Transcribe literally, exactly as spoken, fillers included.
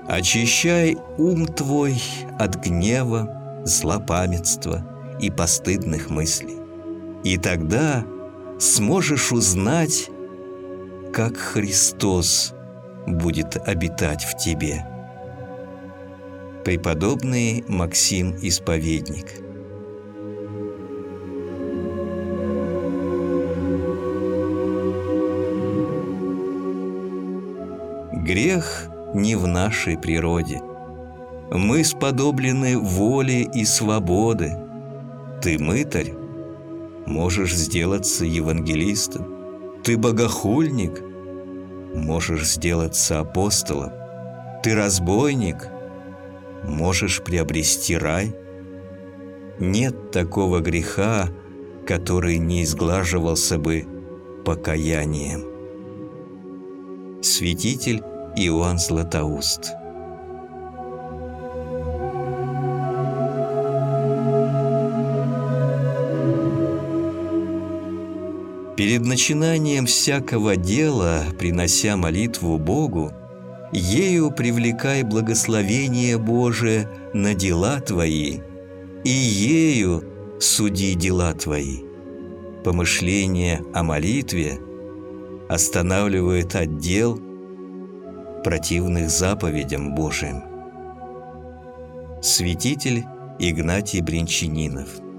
Очищай ум твой от гнева, злопамятства и постыдных мыслей, и тогда сможешь узнать, как Христос будет обитать в тебе. Преподобный Максим Исповедник. Грех не в нашей природе. Мы сподоблены воли и свободы. Ты мытарь, можешь сделаться евангелистом. Ты богохульник, можешь сделаться апостолом. Ты разбойник, можешь приобрести рай. Нет такого греха, который не изглаживался бы покаянием. Святитель Иоанн Златоуст. Перед начинанием всякого дела, принося молитву Богу, ею привлекай благословение Божие на дела твои, и ею суди дела твои. Помышление о молитве останавливает от дел, противных заповедям Божиим. Святитель Игнатий Брянчанинов.